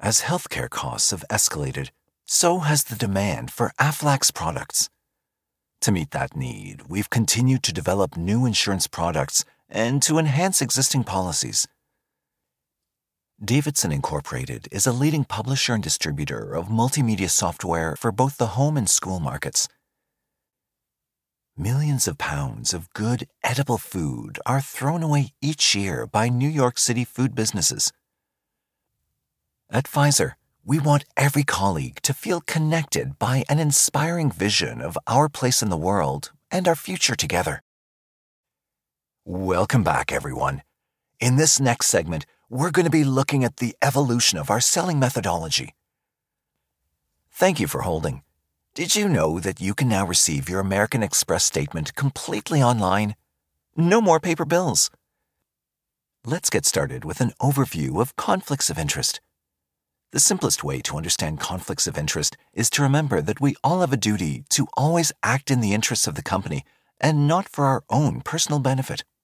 As healthcare costs have escalated, so has the demand for Aflac's products. To meet that need, we've continued to develop new insurance products and to enhance existing policies. Davidson Incorporated is a leading publisher and distributor of multimedia software for both the home and school markets. Millions of pounds of good, edible food are thrown away each year by New York City food businesses. At Pfizer, we want every colleague to feel connected by an inspiring vision of our place in the world and our future together. Welcome back, everyone. In this next segment, we're going to be looking at the evolution of our selling methodology. Thank you for holding. Did you know that you can now receive your American Express statement completely online? No more paper bills. Let's get started with an overview of conflicts of interest. The simplest way to understand conflicts of interest is to remember that we all have a duty to always act in the interests of the company and not for our own personal benefit.